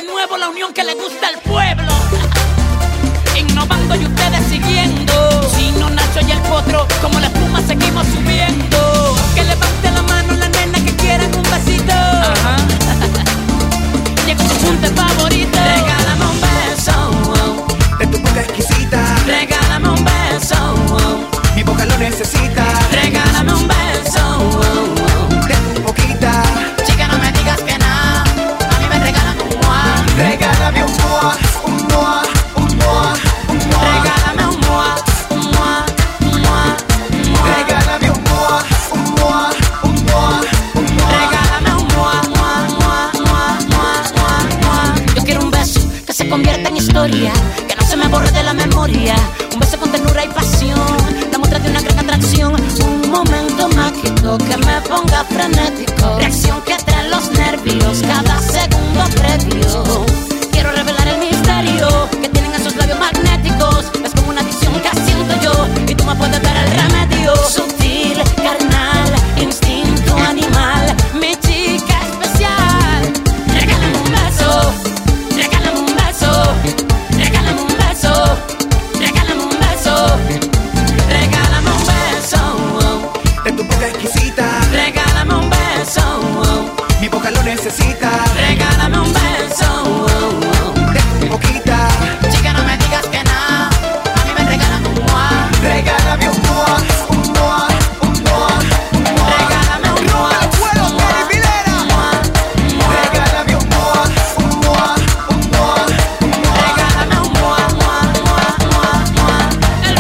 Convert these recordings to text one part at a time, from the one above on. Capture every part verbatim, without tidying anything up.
nuevo la unión que le gusta al pueblo. Innovando y ustedes siguiendo. Chino, Nacho y el Potro, como la espuma seguimos subiendo. Que levante la mano la nena que quieran un besito. Ajá. Llegó su punto favorito. Regálame un beso, oh, de tu boca exquisita. Regálame un beso, oh, mi boca lo necesita. Regálame un beso, oh, oh, de tu boquita. chica, no me digas que no. A mí me regalan un mua. Regálame un mua, un mua, un mua, un mua. Regálame un mua, un mua, un mua, un mua. Regálame un mua, un mua, un mua, un mua. Regálame un mua, mua, mua, mua, mua, mua, mua. Yo quiero un beso que se convierta en historia, que no se me borre de la memoria. Un beso con ternura y pasión, la muestra de una gran atracción. Un momento mágico que me ponga frenético. Reacción que trae los nervios cada segundo previo. Quiero revelar el misterio que tienen esos labios magnéticos. Es como una adicción que siento yo y tú me puedes dar el remedio. Sutil, carnal, instinto animal, mi chica especial. Regálame un beso, regálame un beso, regálame un beso, regálame un beso, regálame un beso, oh, de tu boca exquisita. regálame un beso, oh, Mi boca lo necesita. regálame un beso, oh, oh. De tu boquita. Chica, no me digas que no. A mí me regalan un mua. Regálame un mua, un mua, un mua, un mua. Regálame un mua. ¡No puedo, un mua, Teddy Vilera! un mua, un mua. Regálame un mua, un mua, un mua, un mua. Regálame un mua, mua, mua, mua, mua. El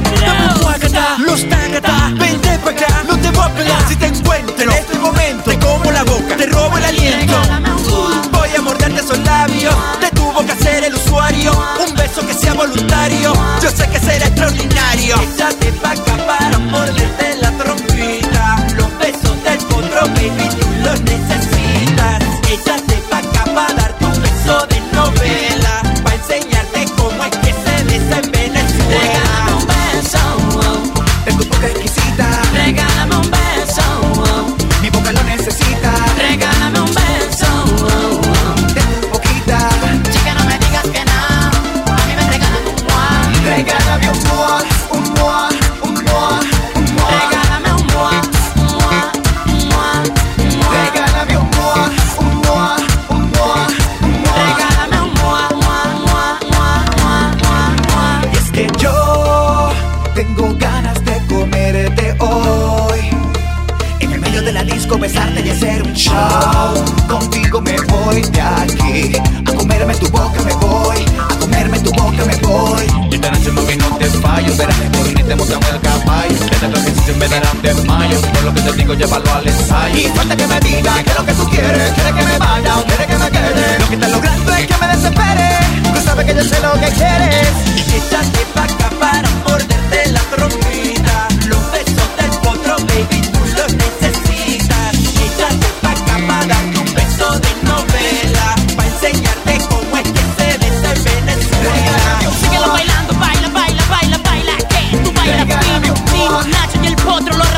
potro. Los tagata, vente pa' acá, no te voy a pegar si te encuentro. En este momento te como la boca, te robo el aliento. Regálame un mua. Voy a morderte esos labios, te tuvo que hacer el usuario. Un beso que sea voluntario, yo sé que será extraordinario. Échate pa' acá para morderte la trompita. Los besos del potro, baby, tú los necesitas. Échate pa' acá para darte un beso de novela, pa' enseñarte cómo es que se besa en Venezuela. Regálame un beso, oh, De tu boca exquisita. regálame un beso, oh, Mi boca lo necesita. regálame un beso, oh, oh. De tu boquita. Chica, no me digas que no. A mí me regalan un mua. Regálame un mua, un mua, un mua, un mua. Regálame un mua, un mua, un mua, un mua. Regálame un mua, un mua, un mua, un mua. Regálame un mua, mua, mua, mua, mua, mua, mua. Y es que yo tengo ganas de comerte hoy. En el medio de la disco besarte y hacer un show. Contigo me voy de aquí. A comerme tu boca me voy. A comerme tu boca me voy. Y esta noche mami no te fallo. Verás que por y te montamos el caballo. Desde los ejercicios me darán de mayo. Por lo que te digo llévalo al ensayo. Y falta que me diga qué es lo que tú quieres. ¿Quieres que me vaya o quieres que me quede? Lo que estás logrando es que me desespere. Tú sabes que yo sé lo que quieres. Échate pa' acá para morderte la trompita. Los besos del potro, baby, tú los necesitas. Échate pa' acá para darte un beso de novela, pa' enseñarte cómo es que se besa en Venezuela. Síguelo bailando, baila, baila, baila, baila. Que tú bailas Regálame fino, un fino. mua. Nacho y el potro lo